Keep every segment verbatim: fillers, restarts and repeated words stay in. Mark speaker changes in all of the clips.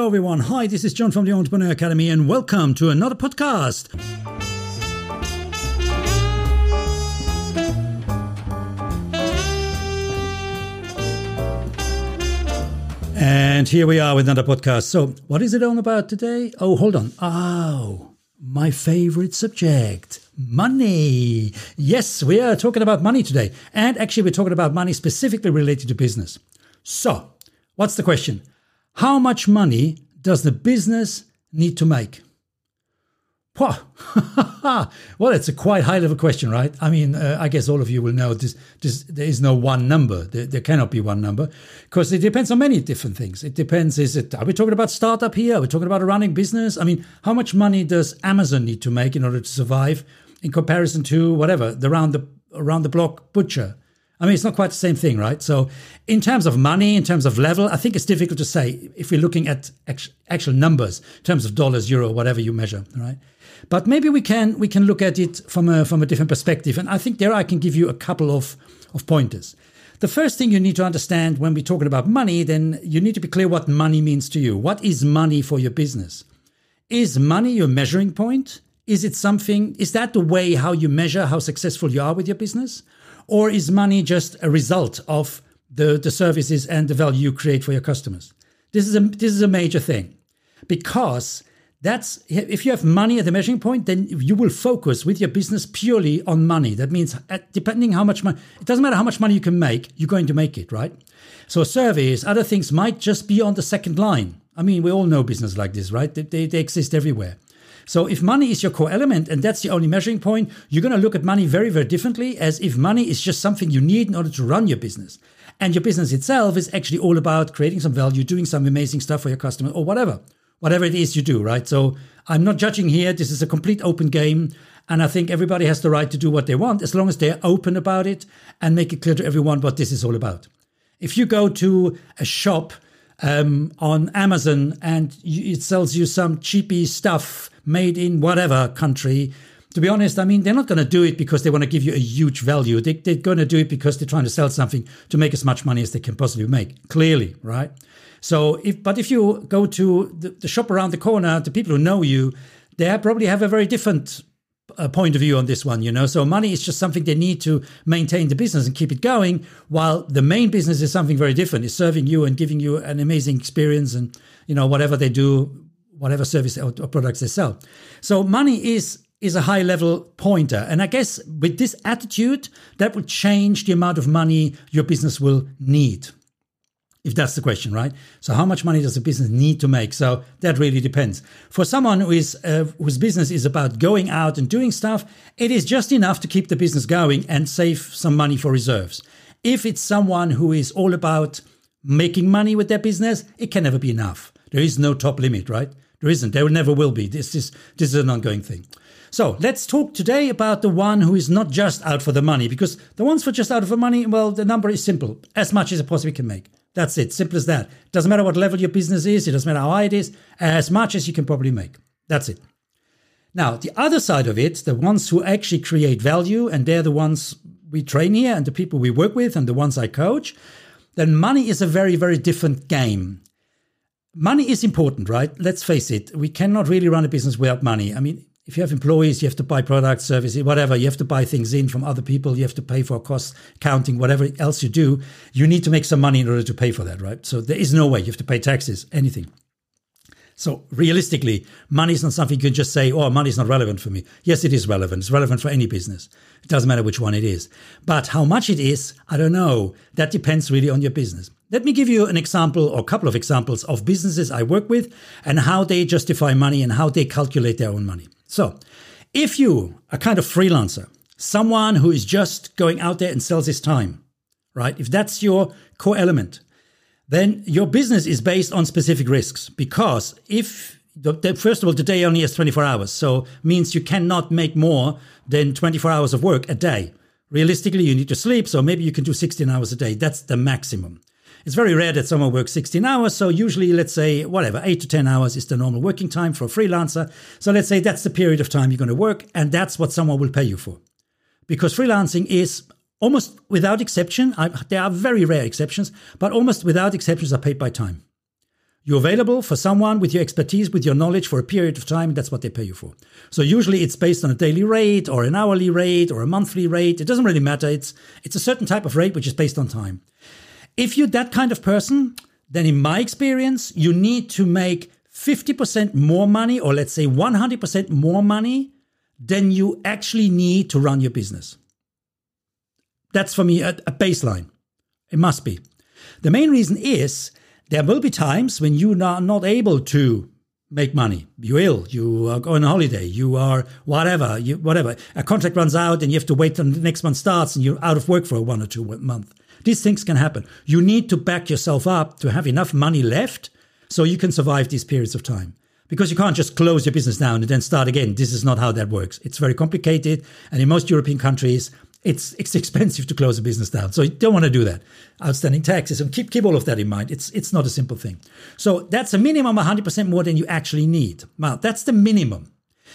Speaker 1: Hello everyone. Hi, this is John from the Entrepreneur Academy and welcome to another podcast. And here we are with another podcast. So what is it all about today? Oh, hold on. Oh, my favorite subject, money. Yes, we are talking about money today. And actually, we're talking about money specifically related to business. So what's the question? How much money does the business need to make? Well, it's a quite high level question, right? I mean, uh, I guess all of you will know this, this, there is no one number. There, there cannot be one number because it depends on many different things. It depends, is it, are we talking about startup here? Are we talking about a running business? I mean, how much money does Amazon need to make in order to survive in comparison to whatever, the round the, around the block butcher? I mean, it's not quite the same thing, right? So in terms of money, in terms of level, I think it's difficult to say if we're looking at actual numbers, in terms of dollars, euro, whatever you measure, right? But maybe we can we can look at it from a from a different perspective. And I think there I can give you a couple of, of pointers. The first thing you need to understand when we're talking about money, then you need to be clear what money means to you. What is money for your business? Is money your measuring point? Is it something, is that the way how you measure how successful you are with your business? Or is money just a result of the, the services and the value you create for your customers? This is a this is a major thing, because that's if you have money at the measuring point, then you will focus with your business purely on money. That means at, depending how much money, it doesn't matter how much money you can make, you're going to make it, right? So service, other things might just be on the second line. I mean, we all know business like this, right? They, they, they exist everywhere. So if money is your core element and that's the only measuring point, you're going to look at money very, very differently, as if money is just something you need in order to run your business. And your business itself is actually all about creating some value, doing some amazing stuff for your customer or whatever, whatever it is you do, right? So I'm not judging here. This is a complete open game. And I think everybody has the right to do what they want as long as they're open about it and make it clear to everyone what this is all about. If you go to a shop Um, on Amazon and it sells you some cheapy stuff made in whatever country, to be honest, I mean, they're not going to do it because they want to give you a huge value. They, they're going to do it because they're trying to sell something to make as much money as they can possibly make, clearly, right? So, if but if you go to the, the shop around the corner, the people who know you, they probably have a very different a point of view on this one, you know. So money is just something they need to maintain the business and keep it going, while the main business is something very different. It's serving you and giving you an amazing experience and, you know, whatever they do, whatever service or, or products they sell. So money is is a high level pointer. And I guess with this attitude, that will change the amount of money your business will need. If that's the question, right? So how much money does a business need to make? So that really depends. For someone who is uh, whose business is about going out and doing stuff, it is just enough to keep the business going and save some money for reserves. If it's someone who is all about making money with their business, it can never be enough. There is no top limit, right? There isn't. There never will be. This is this is an ongoing thing. So let's talk today about the one who is not just out for the money, because the ones who are just out for money, well, the number is simple. As much as it possibly can make. That's it. Simple as that. Doesn't matter what level your business is. It doesn't matter how high it is. As much as you can probably make. That's it. Now, the other side of it, the ones who actually create value, and they're the ones we train here and the people we work with and the ones I coach, then money is a very, very different game. Money is important, right? Let's face it. We cannot really run a business without money. I mean, if you have employees, you have to buy products, services, whatever. You have to buy things in from other people. You have to pay for costs, counting, whatever else you do. You need to make some money in order to pay for that, right? So there is no way. You have to pay taxes, anything. So realistically, money is not something you can just say, oh, money is not relevant for me. Yes, it is relevant. It's relevant for any business. It doesn't matter which one it is. But how much it is, I don't know. That depends really on your business. Let me give you an example or a couple of examples of businesses I work with and how they justify money and how they calculate their own money. So if you are kind of freelancer, someone who is just going out there and sells his time, right? If that's your core element, then your business is based on specific risks, because if, the, the, first of all, the day only has twenty-four hours. So means you cannot make more than twenty-four hours of work a day. Realistically, you need to sleep. So maybe you can do sixteen hours a day. That's the maximum. It's very rare that someone works sixteen hours. So usually, let's say, whatever, eight to ten hours is the normal working time for a freelancer. So let's say that's the period of time you're going to work. And that's what someone will pay you for. Because freelancing is almost without exception, I, there are very rare exceptions, but almost without exceptions are paid by time. You're available for someone with your expertise, with your knowledge for a period of time, and that's what they pay you for. So usually it's based on a daily rate or an hourly rate or a monthly rate. It doesn't really matter. It's it's a certain type of rate which is based on time. If you're that kind of person, then in my experience, you need to make fifty percent more money, or let's say one hundred percent more money than you actually need to run your business. That's for me a, a baseline. It must be. The main reason is there will be times when you are not able to make money. You're ill, you are going on holiday, you are whatever, you, whatever. A contract runs out and you have to wait until the next month starts and you're out of work for one or two months. These things can happen. You need to back yourself up to have enough money left so you can survive these periods of time. Because you can't just close your business down and then start again. This is not how that works. It's very complicated. And in most European countries, It's it's expensive to close a business down. So you don't want to do that. Outstanding taxes, and keep keep all of that in mind. It's it's not a simple thing. So that's a minimum one hundred percent more than you actually need. Well, that's the minimum.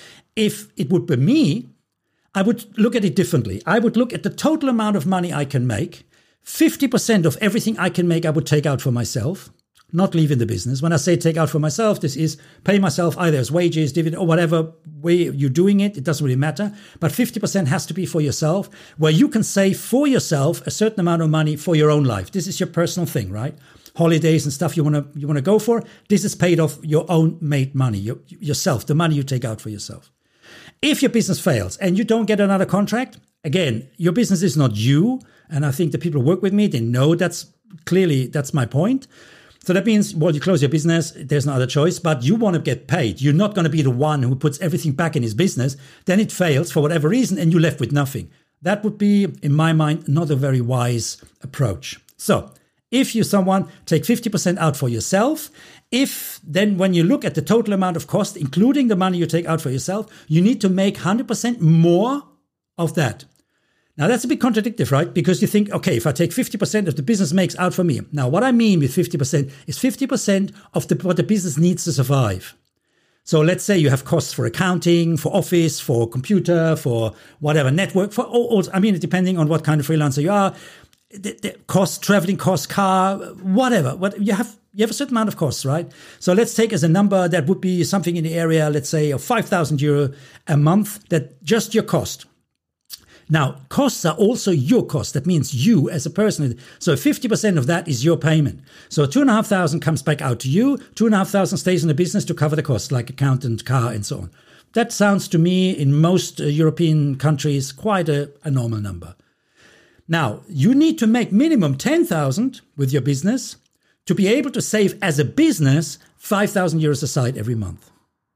Speaker 1: If it would be me, I would look at it differently. I would look at the total amount of money I can make. fifty percent of everything I can make, I would take out for myself, not leave in the business. When I say take out for myself, this is pay myself either as wages, dividend, or whatever way you're doing it. It doesn't really matter. But fifty percent has to be for yourself, where you can save for yourself a certain amount of money for your own life. This is your personal thing, right? Holidays and stuff you want to you want to go for. This is paid off your own made money, your, yourself, the money you take out for yourself. If your business fails and you don't get another contract, again, your business is not you. And I think the people who work with me, they know that's clearly, that's my point. So that means, well, you close your business, there's no other choice, but you want to get paid. You're not going to be the one who puts everything back in his business. Then it fails for whatever reason and you're left with nothing. That would be, in my mind, not a very wise approach. So if you're someone, take fifty percent out for yourself. If then when you look at the total amount of cost, including the money you take out for yourself, you need to make one hundred percent more of that. Now, that's a bit contradictory, right? Because you think, okay, if I take fifty percent of the business makes out for me. Now, what I mean with fifty percent is fifty percent of the, what the business needs to survive. So let's say you have costs for accounting, for office, for computer, for whatever, network, for all, all I mean, depending on what kind of freelancer you are, the, the cost, traveling costs, car, whatever. What you have, you have a certain amount of costs, right? So let's take as a number that would be something in the area, let's say, of five thousand euro a month, that just your cost. Now, costs are also your cost. That means you as a person. So fifty percent of that is your payment. So two and a half thousand comes back out to you. Two and a half thousand stays in the business to cover the costs, like accountant, car, and so on. That sounds to me in most uh, European countries quite a, a normal number. Now, you need to make minimum ten thousand with your business to be able to save as a business five thousand euros aside every month.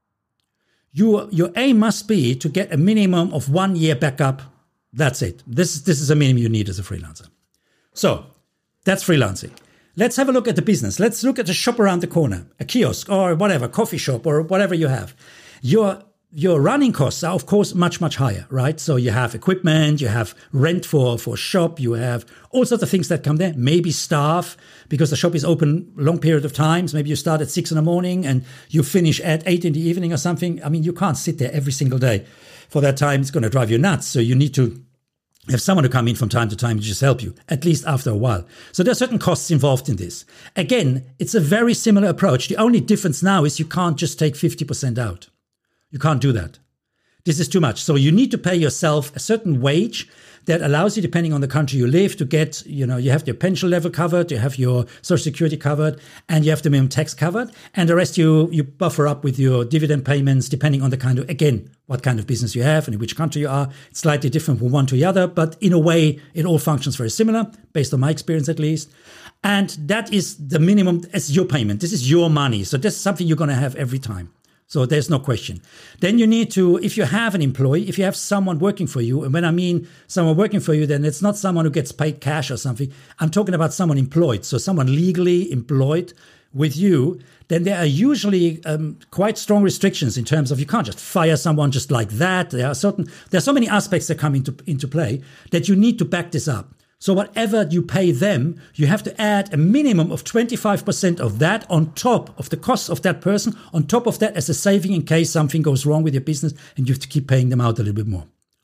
Speaker 1: Your, your aim must be to get a minimum of one year backup. That's it. This, this is a minimum you need as a freelancer. So that's freelancing. Let's have a look at the business. Let's look at the shop around the corner, a kiosk or whatever, coffee shop or whatever you have. Your, your running costs are, of course, much, much higher, right? So you have equipment, you have rent for, for shop, you have all sorts of things that come there, maybe staff, because the shop is open a long period of times. Maybe you start at six in the morning and you finish at eight in the evening or something. I mean, you can't sit there every single day. For that time, it's going to drive you nuts. So you need to have someone to come in from time to time to just help you, at least after a while. So there are certain costs involved in this. Again, it's a very similar approach. The only difference now is you can't just take fifty percent out. You can't do that. This is too much. So you need to pay yourself a certain wage that allows you, depending on the country you live, to get, you know, you have your pension level covered, you have your social security covered, and you have the minimum tax covered. And the rest you, you buffer up with your dividend payments, depending on the kind of, again, what kind of business you have and in which country you are. It's slightly different from one to the other, but in a way, it all functions very similar, based on my experience at least. And that is the minimum as your payment. This is your money. So this is something you're going to have every time. So there's no question. Then you need to, if you have an employee, if you have someone working for you, and when I mean someone working for you, then it's not someone who gets paid cash or something. I'm talking about someone employed. So someone legally employed with you, then there are usually um, quite strong restrictions in terms of you can't just fire someone just like that. There are certain, there are so many aspects that come into, into play that you need to back this up. So whatever you pay them, you have to add a minimum of twenty-five percent of that on top of the cost of that person, on top of that as a saving in case something goes wrong with your business and you have to keep paying them out a little bit more.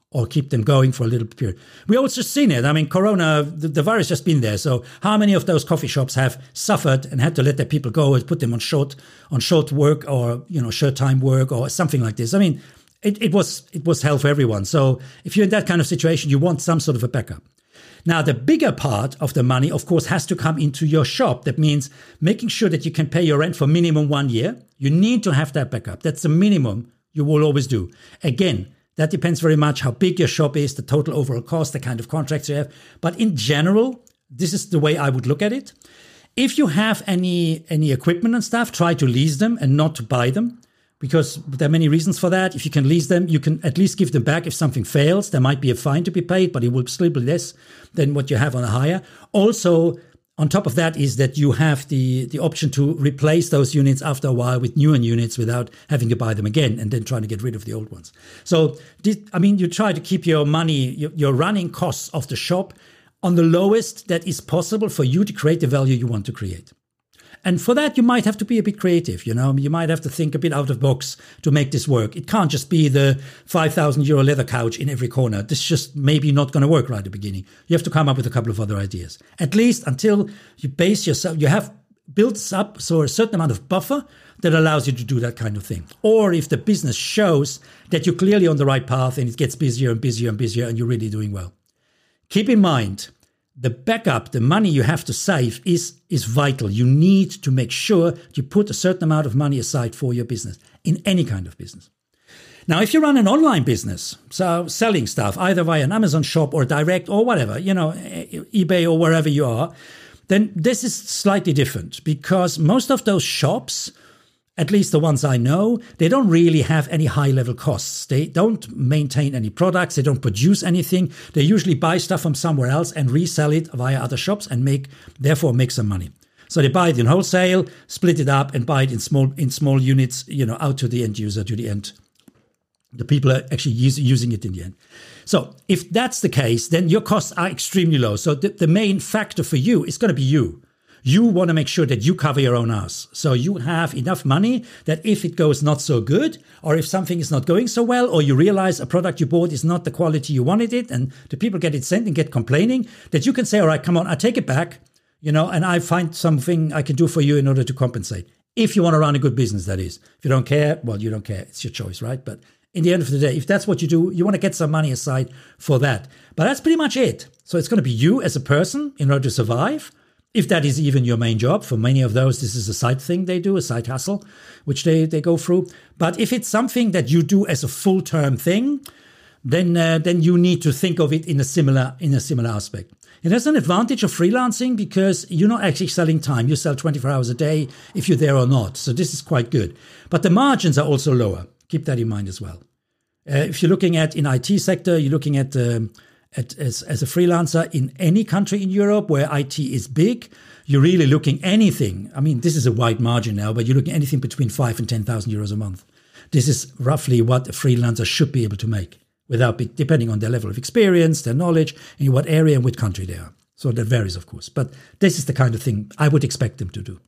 Speaker 1: or keep them going for a little period. We also seen it. I mean, Corona, the, the virus has been there. So how many of those coffee shops have suffered and had to let their people go and put them on short on short work or, you know, short time work or something like this? I mean, it, it was it was hell for everyone. So if you're in that kind of situation, you want some sort of a backup. Now, the bigger part of the money, of course, has to come into your shop. That means making sure that you can pay your rent for minimum one year. You need to have that backup. That's the minimum you will always do. Again, that depends very much how big your shop is, the total overall cost, the kind of contracts you have. But in general, this is the way I would look at it. If you have any, any equipment and stuff, try to lease them and not to buy them, because there are many reasons for that. If you can lease them, you can at least give them back if something fails. There might be a fine to be paid, but it will still be less than what you have on a hire. Also, on top of that is that you have the, the option to replace those units after a while with newer units without having to buy them again and then trying to get rid of the old ones. So, this, I mean, you try to keep your money, your, your running costs of the shop on the lowest that is possible for you to create the value you want to create. And for that, you might have to be a bit creative. You know, you might have to think a bit out of the box to make this work. It can't just be the five thousand euro leather couch in every corner. This is just maybe not going to work right at the beginning. You have to come up with a couple of other ideas, at least until you base yourself, you have built up so a certain amount of buffer that allows you to do that kind of thing. Or if the business shows that you're clearly on the right path and it gets busier and busier and busier and you're really doing well. Keep in mind, the backup, the money you have to save is, is vital. You need to make sure you put a certain amount of money aside for your business, in any kind of business. Now, if you run an online business, so selling stuff, either via an Amazon shop or direct or whatever, you know, eBay or wherever you are, then this is slightly different because most of those shops, at least the ones I know, they don't really have any high-level costs. They don't maintain any products. They don't produce anything. They usually buy stuff from somewhere else and resell it via other shops and make, therefore, make some money. So they buy it in wholesale, split it up, and buy it in small in small units, you know, out to the end user, to the end. The people are actually use, using it in the end. So if that's the case, then your costs are extremely low. So the, the main factor for you is going to be you. You want to make sure that you cover your own ass. So you have enough money that if it goes not so good, or if something is not going so well, or you realize a product you bought is not the quality you wanted it, and the people get it sent and get complaining, that you can say, all right, come on, I take it back, you know, and I find something I can do for you in order to compensate. If you want to run a good business, that is. If you don't care, well, you don't care. It's your choice, right? But in the end of the day, if that's what you do, you want to get some money aside for that. But that's pretty much it. So it's going to be you as a person in order to survive. If that is even your main job. For many of those, this is a side thing they do, a side hustle, which they, they go through. But if it's something that you do as a full-term thing, then uh, then you need to think of it in a similar in a similar aspect. It has an advantage of freelancing because you're not actually selling time. You sell twenty-four hours a day if you're there or not. So this is quite good. But the margins are also lower. Keep that in mind as well. Uh, if you're looking at in I T sector, you're looking at... Um, At, as, as a freelancer in any country in Europe where I T is big, you're really looking anything. I mean, this is a wide margin now, but you're looking anything between five and ten thousand euros a month. This is roughly what a freelancer should be able to make, without be, depending on their level of experience, their knowledge, and in what area and what country they are. So that varies, of course. But this is the kind of thing I would expect them to do.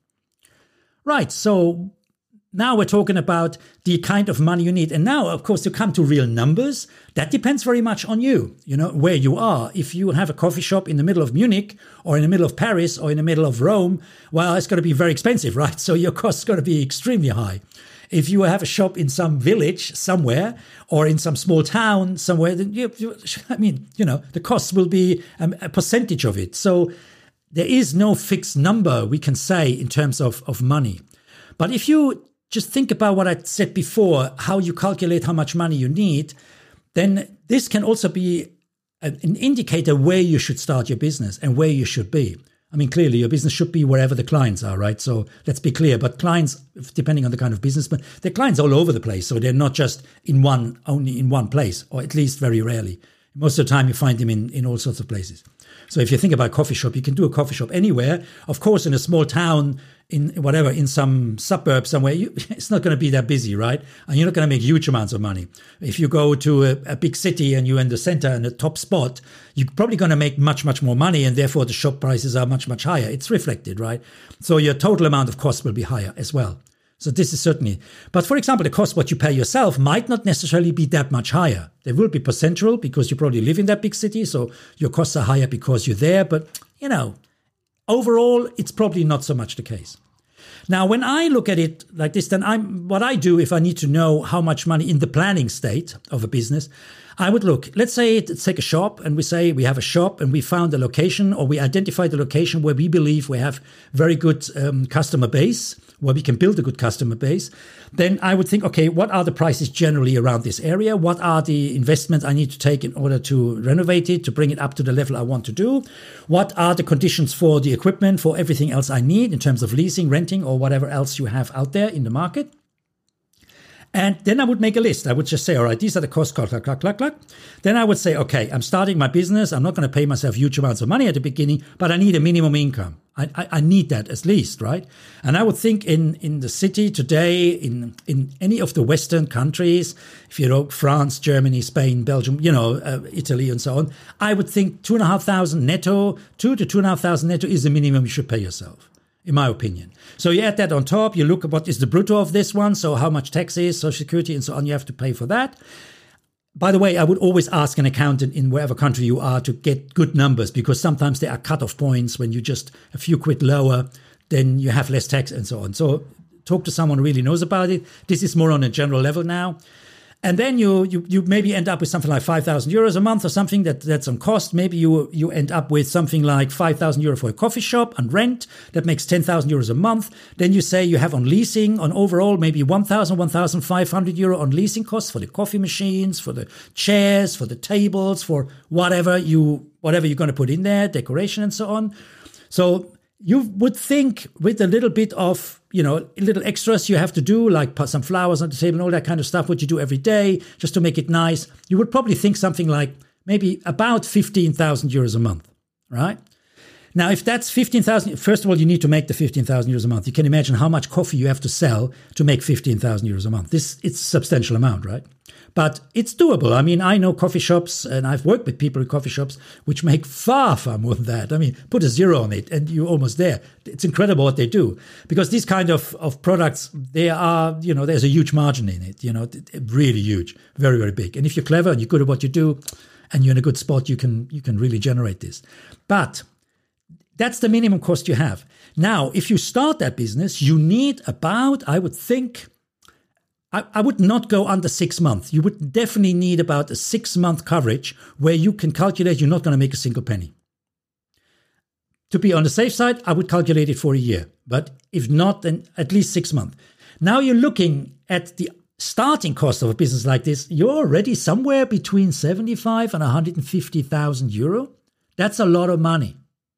Speaker 1: Right. So now we're talking about the kind of money you need. And now, of course, to come to real numbers, that depends very much on you, you know, where you are. If you have a coffee shop in the middle of Munich or in the middle of Paris or in the middle of Rome, well, it's going to be very expensive, right? So your cost is going to be extremely high. If you have a shop in some village somewhere or in some small town somewhere, then you, you, I mean, you know, the costs will be um, a percentage of it. So there is no fixed number we can say in terms of, of money. But if you just think about what I said before, how you calculate how much money you need, then this can also be an indicator where you should start your business and where you should be. I mean, clearly your business should be wherever the clients are, right? So let's be clear. But clients, depending on the kind of business, but they're clients all over the place. So they're not just in one, only in one place, or at least very rarely. Most of the time you find them in, in all sorts of places. So if you think about a coffee shop, you can do a coffee shop anywhere. Of course, in a small town, in whatever, in some suburb somewhere, you, it's not going to be that busy, right? And you're not going to make huge amounts of money. If you go to a, a big city and you're in the center and the top spot, you're probably going to make much, much more money. And therefore, the shop prices are much, much higher. It's reflected, right? So your total amount of cost will be higher as well. So this is certainly, but for example, the cost what you pay yourself might not necessarily be that much higher. There will be percentual because you probably live in that big city, so your costs are higher because you're there. But, you know, overall, it's probably not so much the case. Now, when I look at it like this, then I'm what I do if I need to know how much money in the planning state of a business, I would look, let's say, let's take a shop and we say we have a shop and we found a location or we identified the location where we believe we have very good um, customer base, where we can build a good customer base. Then I would think, okay, what are the prices generally around this area? What are the investments I need to take in order to renovate it, to bring it up to the level I want to do? What are the conditions for the equipment, for everything else I need in terms of leasing, renting, or whatever else you have out there in the market? And then I would make a list. I would just say, all right, these are the costs, clack, clack, clack, clack, clack. Then I would say, okay, I'm starting my business. I'm not going to pay myself huge amounts of money at the beginning, but I need a minimum income. I, I, I need that at least, right? And I would think in, in the city today, in, in any of the Western countries, if you know, France, Germany, Spain, Belgium, you know, uh, Italy and so on, I would think two and a half thousand netto, two to two and a half thousand netto is the minimum you should pay yourself, in my opinion. So you add that on top, you look at what is the brutto of this one, so how much taxes, social security and so on you have to pay for that. By the way, I would always ask an accountant in wherever country you are to get good numbers, because sometimes there are cut-off points when you just a few quid lower, then you have less tax and so on. So talk to someone who really knows about it. This is more on a general level now. And then you you you maybe end up with something like five thousand euros a month or something that, that's on cost. Maybe you you end up with something like five thousand euros for a coffee shop and rent. That makes ten thousand euros a month. Then you say you have on leasing, on overall, maybe one thousand, one thousand five hundred euro on leasing costs for the coffee machines, for the chairs, for the tables, for whatever, you whatever you're going to put in there, decoration and so on. So you would think with a little bit of, you know, little extras you have to do, like put some flowers on the table and all that kind of stuff, what you do every day, just to make it nice. You would probably think something like maybe about fifteen thousand euros a month, right? Now, if that's fifteen thousand, first of all, you need to make the fifteen thousand euros a month. You can imagine how much coffee you have to sell to make fifteen thousand euros a month. This, it's a substantial amount, right? But it's doable. I mean, I know coffee shops and I've worked with people in coffee shops which make far, far more than that. I mean, put a zero on it and you're almost there. It's incredible what they do, because these kind of, of products, they are, you know, there's a huge margin in it, you know, really huge, very, very big. And if you're clever and you're good at what you do and you're in a good spot, you can, you can really generate this. But that's the minimum cost you have. Now, if you start that business, you need about, I would think, I, I would not go under six months. You would definitely need about a six-month coverage where you can calculate you're not going to make a single penny. To be on the safe side, I would calculate it for a year. But if not, then at least six months. Now you're looking at the starting cost of a business like this. You're already somewhere between seventy-five and one hundred fifty thousand euro. That's a lot of money.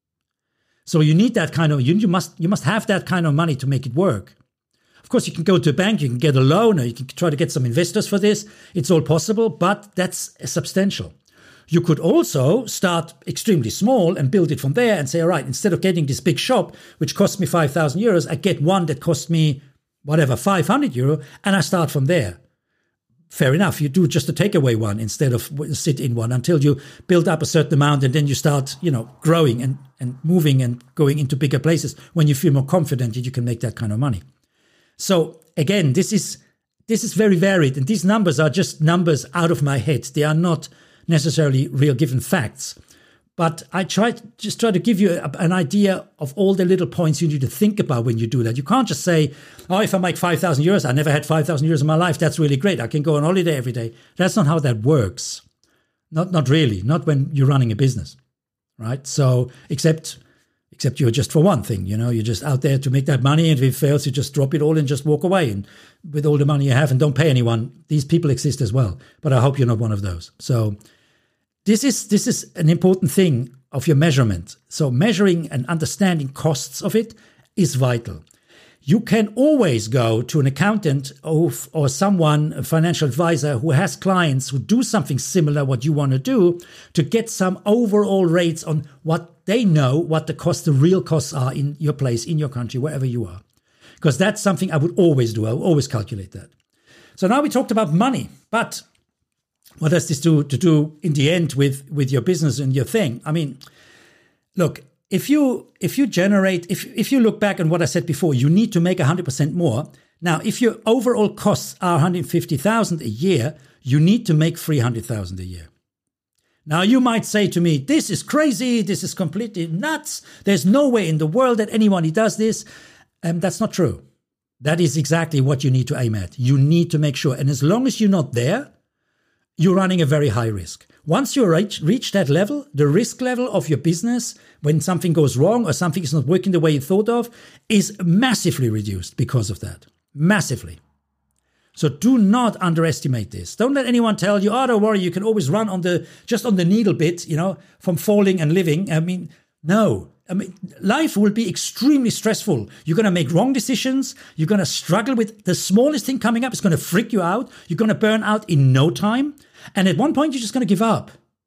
Speaker 1: So you need that kind of, you, you must you must have that kind of money to make it work. Of course, you can go to a bank, you can get a loan, or you can try to get some investors for this. It's all possible, but that's substantial. You could also start extremely small and build it from there and say, all right, instead of getting this big shop, which costs me five thousand euros, I get one that costs me, whatever, five hundred euro, and I start from there. Fair enough. You do just a takeaway one instead of sit in one until you build up a certain amount, and then you start, you know, growing and, and moving and going into bigger places when you feel more confident that you can make that kind of money. So again, this is this is very varied, and these numbers are just numbers out of my head. They are not necessarily real given facts. But I try just try to give you a, an idea of all the little points you need to think about when you do that. You can't just say, oh, if I make five thousand euros, I never had five thousand euros in my life. That's really great. I can go on holiday every day. That's not how that works. Not not really. Not when you're running a business, right? So except except you're just for one thing, you know, you're just out there to make that money. And if it fails, you just drop it all and just walk away and with all the money you have and don't pay anyone. These people exist as well. But I hope you're not one of those. So This is this is an important thing of your measurement. So measuring and understanding costs of it is vital. You can always go to an accountant or, or someone, a financial advisor who has clients who do something similar what you want to do to get some overall rates on what they know, what the cost, the real costs are in your place, in your country, wherever you are. Because that's something I would always do. I would always calculate that. So now we talked about money, but what has this to, to do in the end with, with your business and your thing? I mean, look, if you if you generate, if if you look back on what I said before, you need to make one hundred percent more. Now, if your overall costs are one hundred fifty thousand a year, you need to make three hundred thousand a year. Now, you might say to me, this is crazy. This is completely nuts. There's no way in the world that anyone does this. And um, that's not true. That is exactly what you need to aim at. You need to make sure. And as long as you're not there, you're running a very high risk. Once you reach, reach that level, the risk level of your business, when something goes wrong or something is not working the way you thought of, is massively reduced because of that. Massively. So do not underestimate this. Don't let anyone tell you, oh, don't worry, you can always run on the just on the needle bit, you know, from falling and living. I mean, no. I mean, life will be extremely stressful. You're going to make wrong decisions. You're going to struggle with the smallest thing coming up. It's going to freak you out. You're going to burn out in no time. And at one point, you're just going to give up.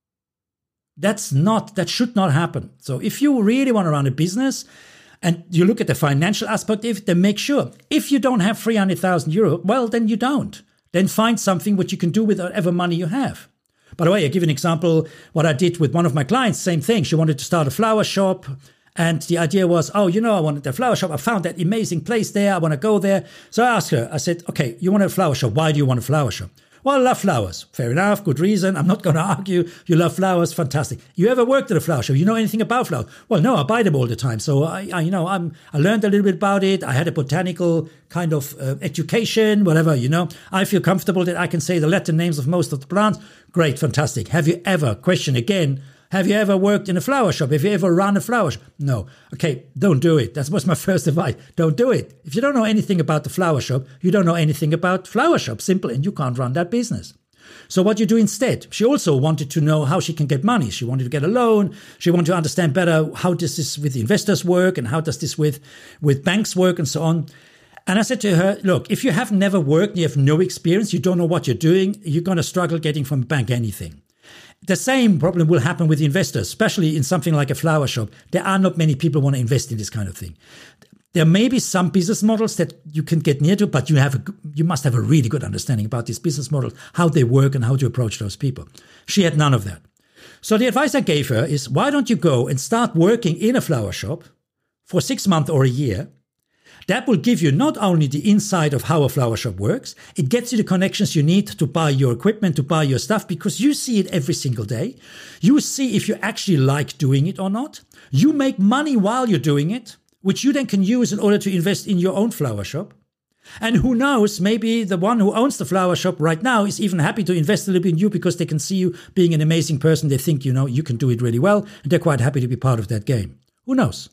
Speaker 1: That's not, that should not happen. So if you really want to run a business, and you look at the financial aspect of it, then make sure. If you don't have three hundred thousand euro, well, then you don't. Then find something what you can do with whatever money you have. By the way, I'll give you an example. What I did with one of my clients, same thing. She wanted to start a flower shop. And the idea was, oh, you know, I wanted a flower shop. I found that amazing place there. I want to go there. So I asked her, I said, okay, you want a flower shop. Why do you want a flower shop? Well, I love flowers. Fair enough. Good reason. I'm not going to argue. You love flowers. Fantastic. You ever worked at a flower shop? You know anything about flowers? Well, no, I buy them all the time. So I, I you know, I'm, I learned a little bit about it. I had a botanical kind of uh, education, whatever, you know. I feel comfortable that I can say the Latin names of most of the plants. Great. Fantastic. Have you ever, question again, have you ever worked in a flower shop? Have you ever run a flower shop? No. Okay, don't do it. That was my first advice. Don't do it. If you don't know anything about the flower shop, you don't know anything about flower shop. Simple, and you can't run that business. So what you do instead? She also wanted to know how she can get money. She wanted to get a loan. She wanted to understand better how does this with investors work and how does this with, with banks work and so on. And I said to her, look, if you have never worked, you have no experience, you don't know what you're doing, you're going to struggle getting from a bank anything. The same problem will happen with investors, especially in something like a flower shop. There are not many people who want to invest in this kind of thing. There may be some business models that you can get near to, but you have a, you must have a really good understanding about these business models, how they work and how to approach those people. She had none of that. So the advice I gave her is, why don't you go and start working in a flower shop for six months or a year? That will give you not only the insight of how a flower shop works, it gets you the connections you need to buy your equipment, to buy your stuff, because you see it every single day. You see if you actually like doing it or not. You make money while you're doing it, which you then can use in order to invest in your own flower shop. And who knows, maybe the one who owns the flower shop right now is even happy to invest a little bit in you because they can see you being an amazing person. They think, you know, you can do it really well, and they're quite happy to be part of that game. Who knows?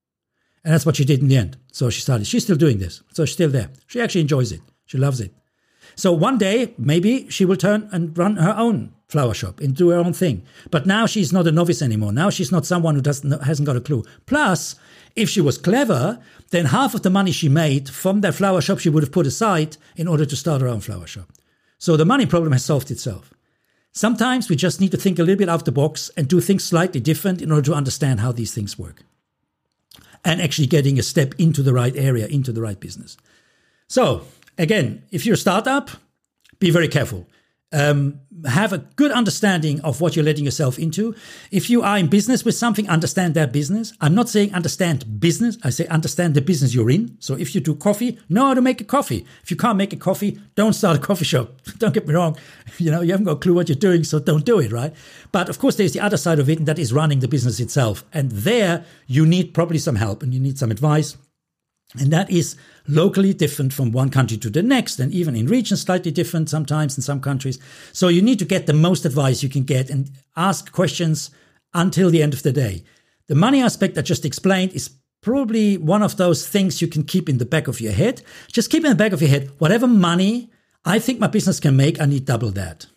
Speaker 1: And that's what she did in the end. So she started. She's still doing this. So she's still there. She actually enjoys it. She loves it. So one day, maybe she will turn and run her own flower shop and do her own thing. But now she's not a novice anymore. Now she's not someone who doesn't hasn't got a clue. Plus, if she was clever, then half of the money she made from that flower shop she would have put aside in order to start her own flower shop. So the money problem has solved itself. Sometimes we just need to think a little bit out of the box and do things slightly different in order to understand how these things work. And actually getting a step into the right area, into the right business. So, again, if you're a startup, be very careful. Um, have a good understanding of what you're letting yourself into. If you are in business with something, understand that business. I'm not saying understand business. I say understand the business you're in. So if you do coffee, know how to make a coffee. If you can't make a coffee, don't start a coffee shop. Don't get me wrong. You know, you haven't got a clue what you're doing, so don't do it, right? But of course, there's the other side of it, and that is running the business itself. And there you need probably some help and you need some advice. And that is locally different from one country to the next, and even in regions slightly different sometimes in some countries. So you need to get the most advice you can get and ask questions until the end of the day. The money aspect I just explained is probably one of those things you can keep in the back of your head. Just keep in the back of your head, whatever money I think my business can make, I need double that.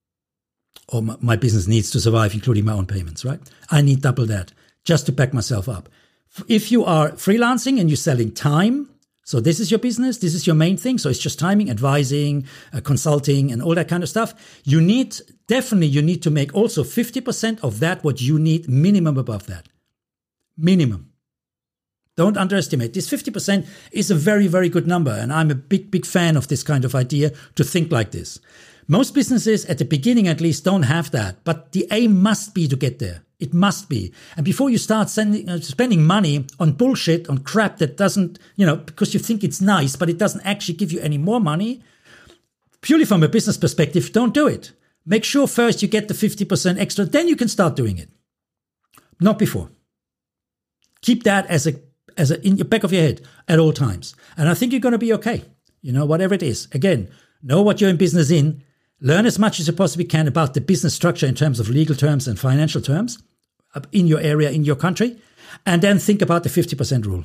Speaker 1: Or my business needs to survive, including my own payments, right? I need double that just to back myself up. If you are freelancing and you're selling time, so this is your business, this is your main thing, so it's just timing, advising, uh, consulting, and all that kind of stuff, you need, definitely you need to make also fifty percent of that what you need, minimum above that. Minimum. Don't underestimate. This fifty percent is a very, very good number, and I'm a big, big fan of this kind of idea to think like this. Most businesses, at the beginning at least, don't have that, but the aim must be to get there. It must be. And before you start sending, uh, spending money on bullshit, on crap that doesn't, you know, because you think it's nice, but it doesn't actually give you any more money, purely from a business perspective, don't do it. Make sure first you get the fifty percent extra, then you can start doing it. Not before. Keep that as a as a in your back of your head at all times. And I think you're going to be okay. You know, whatever it is. Again, know what you're in business in. Learn as much as you possibly can about the business structure in terms of legal terms and financial terms in your area, in your country. And then think about the fifty percent rule.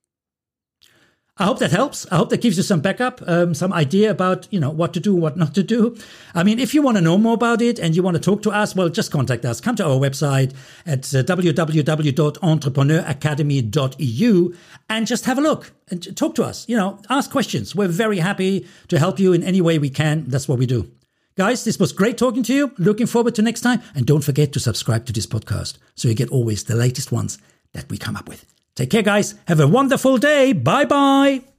Speaker 1: I hope that helps. I hope that gives you some backup, um, some idea about, you know, what to do, what not to do. I mean, if you want to know more about it and you want to talk to us, well, just contact us. Come to our website at uh, w w w dot entrepreneur academy dot e u and just have a look and talk to us. You know, ask questions. We're very happy to help you in any way we can. That's what we do. Guys, this was great talking to you. Looking forward to next time. And don't forget to subscribe to this podcast so you get always the latest ones that we come up with. Take care, guys. Have a wonderful day. Bye-bye.